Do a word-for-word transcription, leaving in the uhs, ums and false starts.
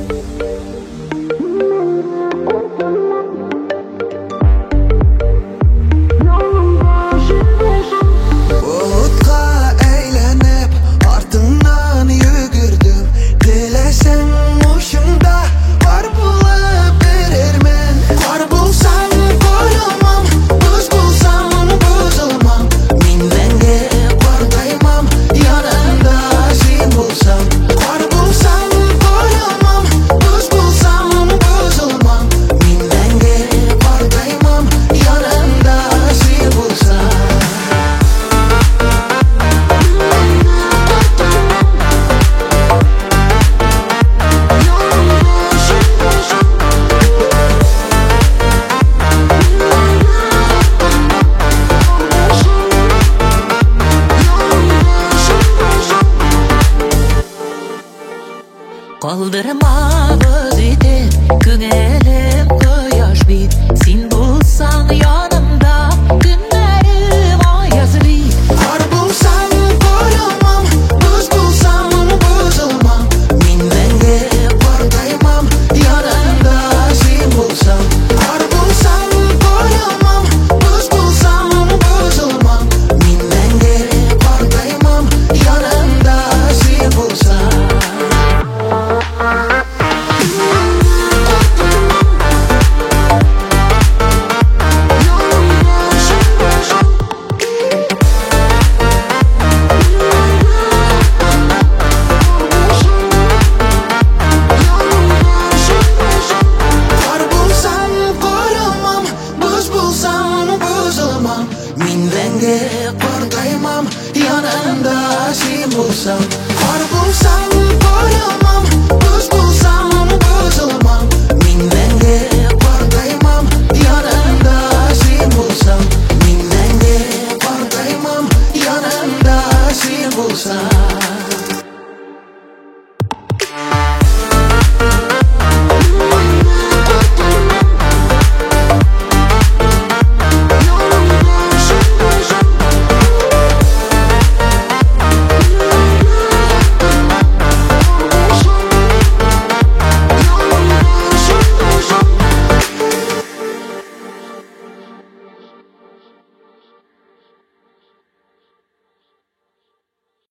Kaldırma bizi günelim koyaş bit. Sen bulsan yanımda günlerim ayaz bit. Kar bulsam koyamam, buz bulsam buzulmam. Minvenge korkaymam, yanımda sen bulsam. Kar bulsam koyamam, buz bulsam buzulmam. Minvenge korkaymam, yanımda sen bulsam. Minvenge korkaymam, yanımda sen bulsam. Kar bulsam koyamam, buz bulsam buzulmam. Minvenge korkaymam, yanımda sen bulsam. Minvenge korkaymam, yanımda sen bulsam.